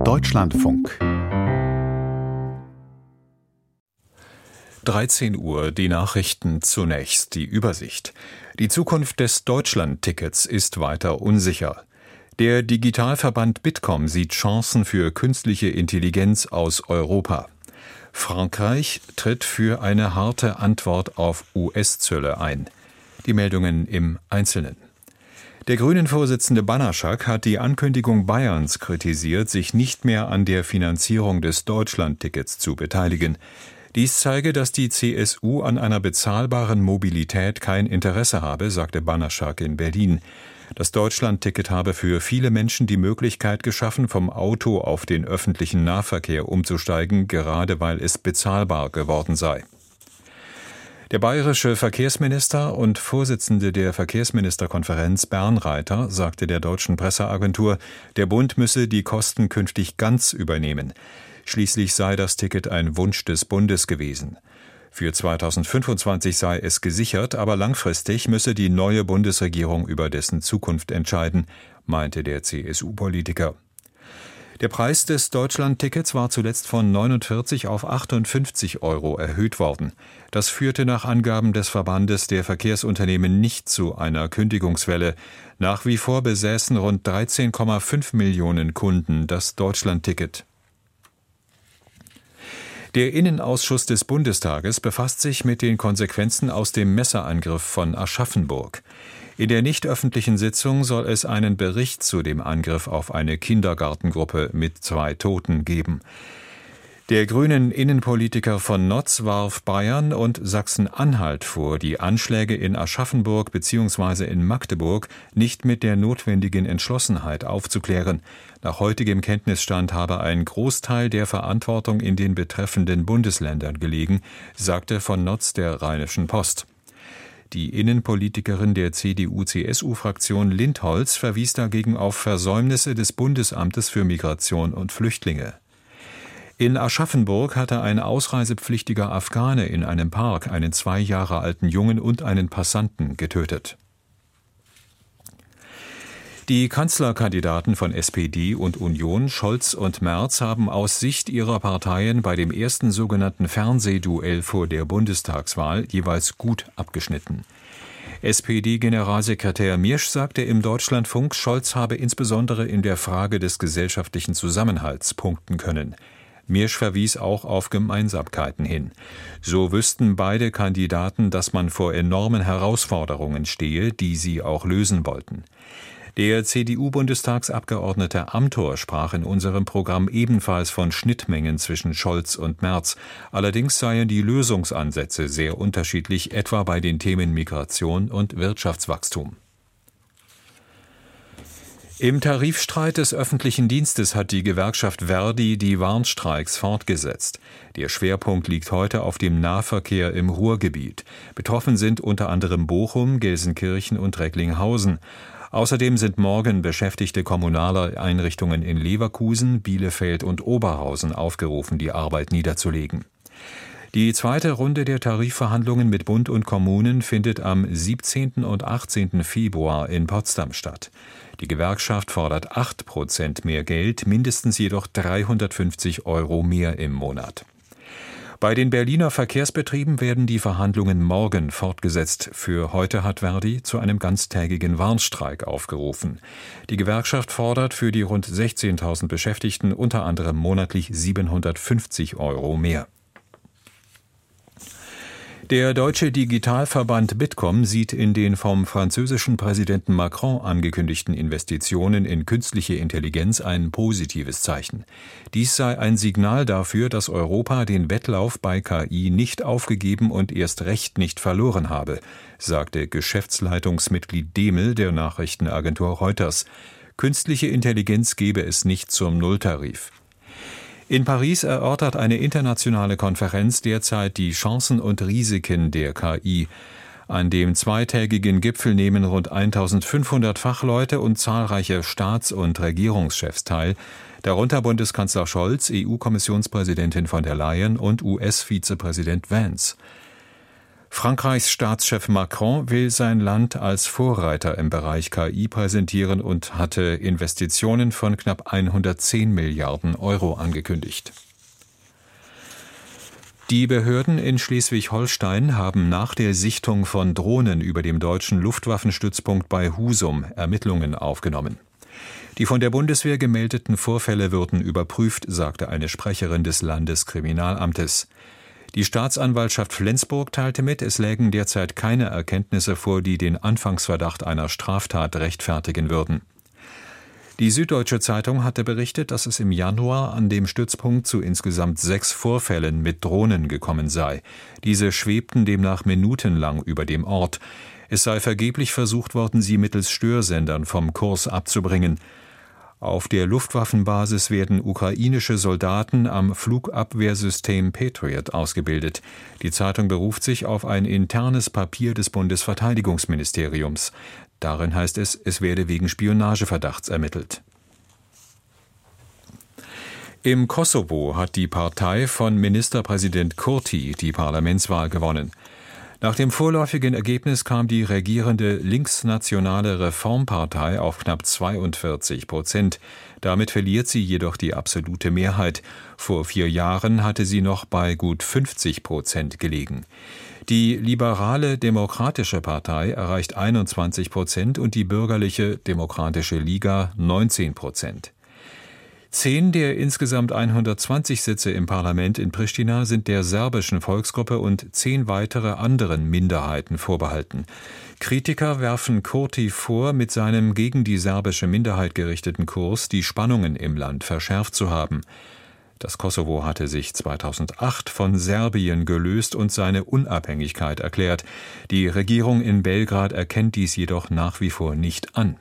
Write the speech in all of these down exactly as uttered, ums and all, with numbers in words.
Deutschlandfunk. dreizehn Uhr, die Nachrichten zunächst, die Übersicht. Die Zukunft des Deutschland-Tickets ist weiter unsicher. Der Digitalverband Bitkom sieht Chancen für künstliche Intelligenz aus Europa. Frankreich tritt für eine harte Antwort auf U S-Zölle ein. Die Meldungen im Einzelnen. Der Grünen-Vorsitzende Banaszak hat die Ankündigung Bayerns kritisiert, sich nicht mehr an der Finanzierung des Deutschland-Tickets zu beteiligen. Dies zeige, dass die C S U an einer bezahlbaren Mobilität kein Interesse habe, sagte Banaszak in Berlin. Das Deutschland-Ticket habe für viele Menschen die Möglichkeit geschaffen, vom Auto auf den öffentlichen Nahverkehr umzusteigen, gerade weil es bezahlbar geworden sei. Der bayerische Verkehrsminister und Vorsitzende der Verkehrsministerkonferenz Bernreiter sagte der deutschen Presseagentur, der Bund müsse die Kosten künftig ganz übernehmen. Schließlich sei das Ticket ein Wunsch des Bundes gewesen. Für zweitausendfünfundzwanzig sei es gesichert, aber langfristig müsse die neue Bundesregierung über dessen Zukunft entscheiden, meinte der C S U-Politiker. Der Preis des Deutschland-Tickets war zuletzt von neunundvierzig auf achtundfünfzig Euro erhöht worden. Das führte nach Angaben des Verbandes der Verkehrsunternehmen nicht zu einer Kündigungswelle. Nach wie vor besäßen rund dreizehn Komma fünf Millionen Kunden das Deutschland-Ticket. Der Innenausschuss des Bundestages befasst sich mit den Konsequenzen aus dem Messerangriff von Aschaffenburg. In der nicht öffentlichen Sitzung soll es einen Bericht zu dem Angriff auf eine Kindergartengruppe mit zwei Toten geben. Der grünen Innenpolitiker von Notz warf Bayern und Sachsen-Anhalt vor, die Anschläge in Aschaffenburg bzw. in Magdeburg nicht mit der notwendigen Entschlossenheit aufzuklären. Nach heutigem Kenntnisstand habe ein Großteil der Verantwortung in den betreffenden Bundesländern gelegen, sagte von Notz der Rheinischen Post. Die Innenpolitikerin der C D U-C S U-Fraktion Lindholz verwies dagegen auf Versäumnisse des Bundesamtes für Migration und Flüchtlinge. In Aschaffenburg hatte ein ausreisepflichtiger Afghane in einem Park einen zwei Jahre alten Jungen und einen Passanten getötet. Die Kanzlerkandidaten von S P D und Union, Scholz und Merz, haben aus Sicht ihrer Parteien bei dem ersten sogenannten Fernsehduell vor der Bundestagswahl jeweils gut abgeschnitten. S P D-Generalsekretär Miersch sagte im Deutschlandfunk, Scholz habe insbesondere in der Frage des gesellschaftlichen Zusammenhalts punkten können. Miersch verwies auch auf Gemeinsamkeiten hin. So wüssten beide Kandidaten, dass man vor enormen Herausforderungen stehe, die sie auch lösen wollten. Der C D U-Bundestagsabgeordnete Amthor sprach in unserem Programm ebenfalls von Schnittmengen zwischen Scholz und Merz. Allerdings seien die Lösungsansätze sehr unterschiedlich, etwa bei den Themen Migration und Wirtschaftswachstum. Im Tarifstreit des öffentlichen Dienstes hat die Gewerkschaft Verdi die Warnstreiks fortgesetzt. Der Schwerpunkt liegt heute auf dem Nahverkehr im Ruhrgebiet. Betroffen sind unter anderem Bochum, Gelsenkirchen und Recklinghausen. Außerdem sind morgen Beschäftigte kommunaler Einrichtungen in Leverkusen, Bielefeld und Oberhausen aufgerufen, die Arbeit niederzulegen. Die zweite Runde der Tarifverhandlungen mit Bund und Kommunen findet am siebzehnten und achtzehnten Februar in Potsdam statt. Die Gewerkschaft fordert acht Prozent mehr Geld, mindestens jedoch dreihundertfünfzig Euro mehr im Monat. Bei den Berliner Verkehrsbetrieben werden die Verhandlungen morgen fortgesetzt. Für heute hat Verdi zu einem ganztägigen Warnstreik aufgerufen. Die Gewerkschaft fordert für die rund sechzehntausend Beschäftigten unter anderem monatlich siebenhundertfünfzig Euro mehr. Der deutsche Digitalverband Bitkom sieht in den vom französischen Präsidenten Macron angekündigten Investitionen in künstliche Intelligenz ein positives Zeichen. Dies sei ein Signal dafür, dass Europa den Wettlauf bei K I nicht aufgegeben und erst recht nicht verloren habe, sagte Geschäftsleitungsmitglied Demel der Nachrichtenagentur Reuters. Künstliche Intelligenz gebe es nicht zum Nulltarif. In Paris erörtert eine internationale Konferenz derzeit die Chancen und Risiken der K I. An dem zweitägigen Gipfel nehmen rund eintausendfünfhundert Fachleute und zahlreiche Staats- und Regierungschefs teil, darunter Bundeskanzler Scholz, E U-Kommissionspräsidentin von der Leyen und U S-Vizepräsident Vance. Frankreichs Staatschef Macron will sein Land als Vorreiter im Bereich K I präsentieren und hatte Investitionen von knapp hundertzehn Milliarden Euro angekündigt. Die Behörden in Schleswig-Holstein haben nach der Sichtung von Drohnen über dem deutschen Luftwaffenstützpunkt bei Husum Ermittlungen aufgenommen. Die von der Bundeswehr gemeldeten Vorfälle würden überprüft, sagte eine Sprecherin des Landeskriminalamtes. Die Staatsanwaltschaft Flensburg teilte mit, es lägen derzeit keine Erkenntnisse vor, die den Anfangsverdacht einer Straftat rechtfertigen würden. Die Süddeutsche Zeitung hatte berichtet, dass es im Januar an dem Stützpunkt zu insgesamt sechs Vorfällen mit Drohnen gekommen sei. Diese schwebten demnach minutenlang über dem Ort. Es sei vergeblich versucht worden, sie mittels Störsendern vom Kurs abzubringen. Auf der Luftwaffenbasis werden ukrainische Soldaten am Flugabwehrsystem Patriot ausgebildet. Die Zeitung beruft sich auf ein internes Papier des Bundesverteidigungsministeriums. Darin heißt es, es werde wegen Spionageverdachts ermittelt. Im Kosovo hat die Partei von Ministerpräsident Kurti die Parlamentswahl gewonnen. Nach dem vorläufigen Ergebnis kam die regierende linksnationale Reformpartei auf knapp zweiundvierzig Prozent. Damit verliert sie jedoch die absolute Mehrheit. Vor vier Jahren hatte sie noch bei gut fünfzig Prozent gelegen. Die liberale Demokratische Partei erreicht einundzwanzig Prozent und die bürgerliche Demokratische Liga neunzehn Prozent. Zehn der insgesamt hundertzwanzig Sitze im Parlament in Pristina sind der serbischen Volksgruppe und zehn weitere anderen Minderheiten vorbehalten. Kritiker werfen Kurti vor, mit seinem gegen die serbische Minderheit gerichteten Kurs die Spannungen im Land verschärft zu haben. Das Kosovo hatte sich zweitausendacht von Serbien gelöst und seine Unabhängigkeit erklärt. Die Regierung in Belgrad erkennt dies jedoch nach wie vor nicht an.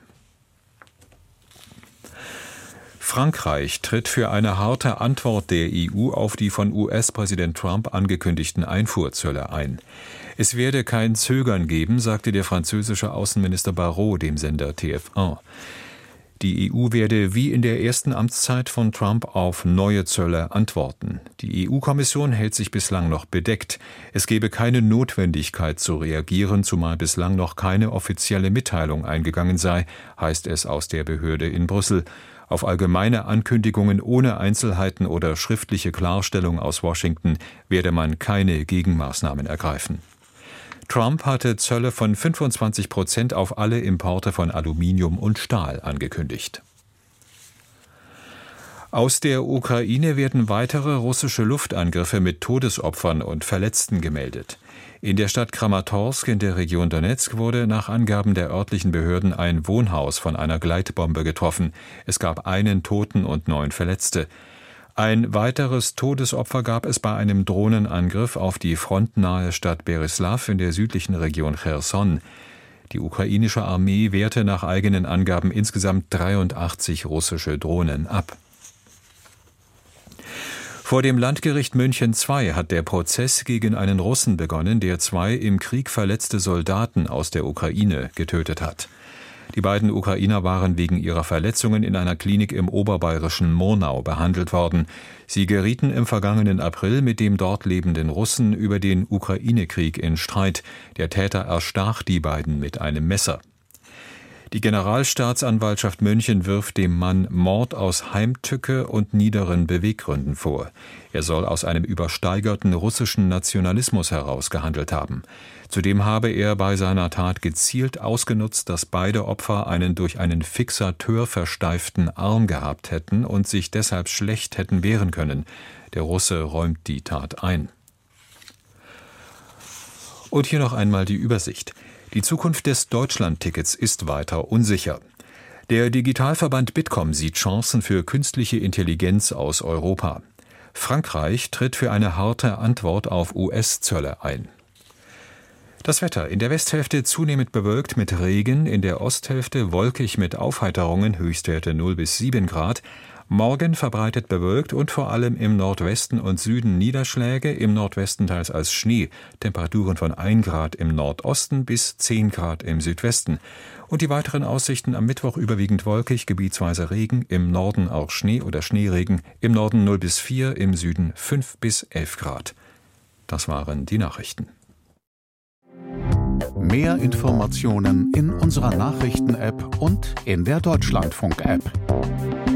Frankreich tritt für eine harte Antwort der E U auf die von U S-Präsident Trump angekündigten Einfuhrzölle ein. Es werde kein Zögern geben, sagte der französische Außenminister Barrot dem Sender T F eins. Die E U werde wie in der ersten Amtszeit von Trump auf neue Zölle antworten. Die E U-Kommission hält sich bislang noch bedeckt. Es gebe keine Notwendigkeit zu reagieren, zumal bislang noch keine offizielle Mitteilung eingegangen sei, heißt es aus der Behörde in Brüssel. Auf allgemeine Ankündigungen ohne Einzelheiten oder schriftliche Klarstellung aus Washington werde man keine Gegenmaßnahmen ergreifen. Trump hatte Zölle von fünfundzwanzig Prozent auf alle Importe von Aluminium und Stahl angekündigt. Aus der Ukraine werden weitere russische Luftangriffe mit Todesopfern und Verletzten gemeldet. In der Stadt Kramatorsk in der Region Donezk wurde nach Angaben der örtlichen Behörden ein Wohnhaus von einer Gleitbombe getroffen. Es gab einen Toten und neun Verletzte. Ein weiteres Todesopfer gab es bei einem Drohnenangriff auf die frontnahe Stadt Berislav in der südlichen Region Cherson. Die ukrainische Armee wehrte nach eigenen Angaben insgesamt dreiundachtzig russische Drohnen ab. Vor dem Landgericht München zwei hat der Prozess gegen einen Russen begonnen, der zwei im Krieg verletzte Soldaten aus der Ukraine getötet hat. Die beiden Ukrainer waren wegen ihrer Verletzungen in einer Klinik im oberbayerischen Murnau behandelt worden. Sie gerieten im vergangenen April mit dem dort lebenden Russen über den Ukraine-Krieg in Streit. Der Täter erstach die beiden mit einem Messer. Die Generalstaatsanwaltschaft München wirft dem Mann Mord aus Heimtücke und niederen Beweggründen vor. Er soll aus einem übersteigerten russischen Nationalismus heraus gehandelt haben. Zudem habe er bei seiner Tat gezielt ausgenutzt, dass beide Opfer einen durch einen Fixateur versteiften Arm gehabt hätten und sich deshalb schlecht hätten wehren können. Der Russe räumt die Tat ein. Und hier noch einmal die Übersicht. Die Zukunft des Deutschland-Tickets ist weiter unsicher. Der Digitalverband Bitkom sieht Chancen für künstliche Intelligenz aus Europa. Frankreich tritt für eine harte Antwort auf U S-Zölle ein. Das Wetter: in der Westhälfte zunehmend bewölkt mit Regen, in der Osthälfte wolkig mit Aufheiterungen, Höchstwerte null bis sieben Grad. Morgen verbreitet bewölkt und vor allem im Nordwesten und Süden Niederschläge, im Nordwesten teils als Schnee, Temperaturen von ein Grad im Nordosten bis zehn Grad im Südwesten. Und die weiteren Aussichten: am Mittwoch überwiegend wolkig, gebietsweise Regen, im Norden auch Schnee oder Schneeregen, im Norden null bis vier, im Süden fünf bis elf Grad. Das waren die Nachrichten. Mehr Informationen in unserer Nachrichten-App und in der Deutschlandfunk-App.